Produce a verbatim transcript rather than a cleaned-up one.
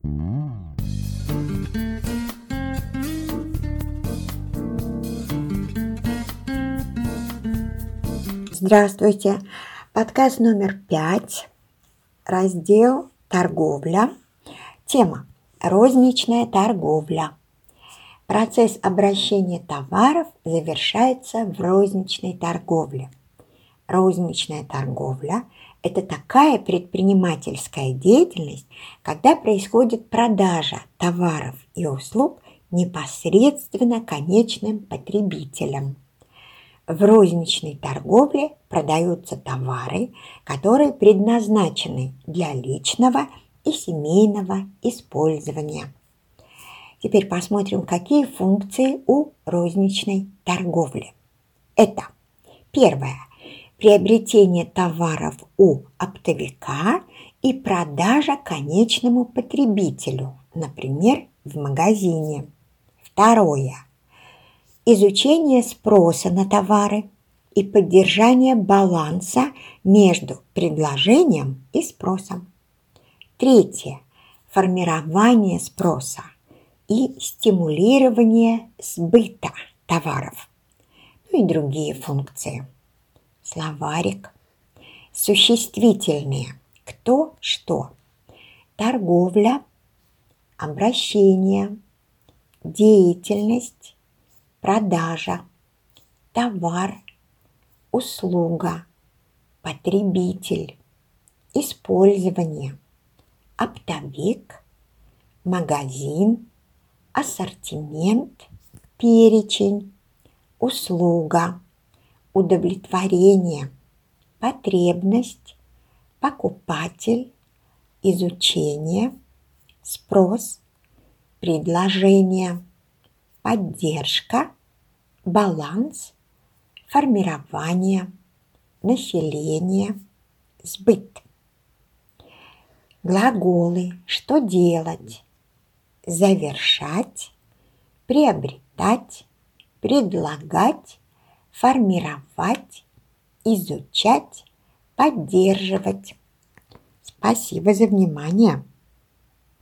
Здравствуйте! Подкаст номер пять, раздел «Торговля». Тема «Розничная торговля». Процесс обращения товаров завершается в розничной торговле. Розничная торговля – это такая предпринимательская деятельность, когда происходит продажа товаров и услуг непосредственно конечным потребителям. В розничной торговле продаются товары, которые предназначены для личного и семейного использования. Теперь посмотрим, какие функции у розничной торговли. Это первое – приобретение товаров у оптовика и продажа конечному потребителю, например, в магазине. Второе – изучение спроса на товары и поддержание баланса между предложением и спросом. Третье – формирование спроса и стимулирование сбыта товаров. Ну и другие функции. Словарик. Существительные. Кто, что. Торговля, обращение, деятельность, продажа, товар, услуга, потребитель, использование, оптовик, магазин, ассортимент, перечень, услуга, удовлетворение, потребность, покупатель, изучение, спрос, предложение, поддержка, баланс, формирование, население, сбыт. Глаголы: что делать? Завершать, приобретать, предлагать, формировать, изучать, поддерживать. Спасибо за внимание.